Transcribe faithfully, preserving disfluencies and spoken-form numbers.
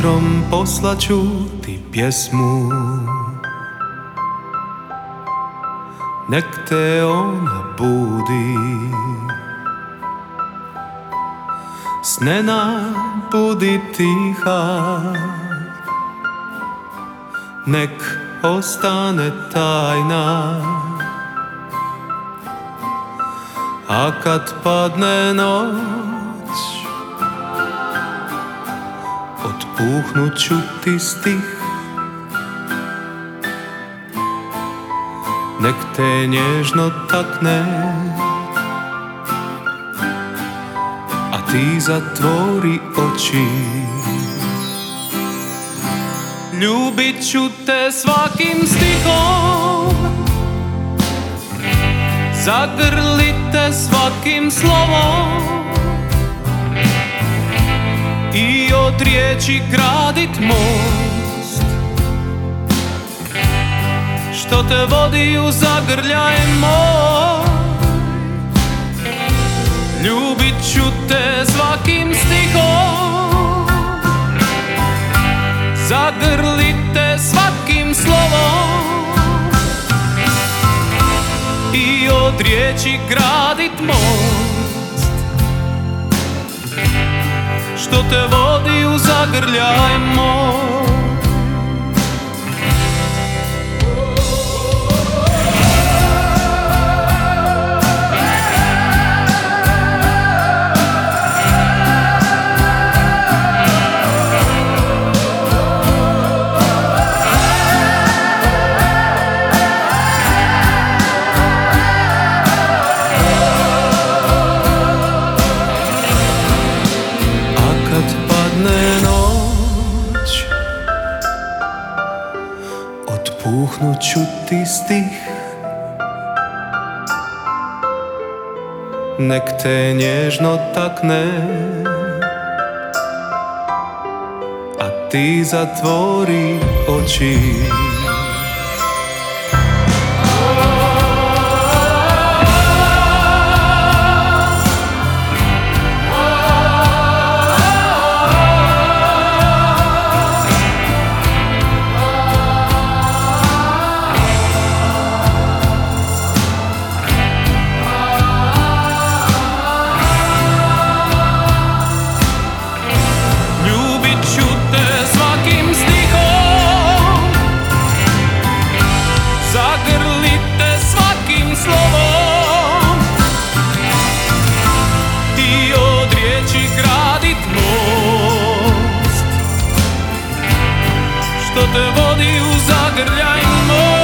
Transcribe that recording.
vjetrom poslaću ti pjesmu, nek te ona budi. Snena budi tiha, nek ostane tajna. A kad padne noć, otpuhnut ću ti stih, nek te nježno takne, a ti zatvori oči. Ljubit ću te svakim stihom, zagrlit te svakim slovom i od riječi gradit most, što te vodi u zagrljaj moj. Ljubit ću te svakim stihom, zagrlit te svakim slovom i od riječi gradit most, što te vodi u zagrljaj moj. Otpuhnut ću ti stih, nek te nježno takne, a ti zatvori oči. Što te vodi u zagrljaj moj.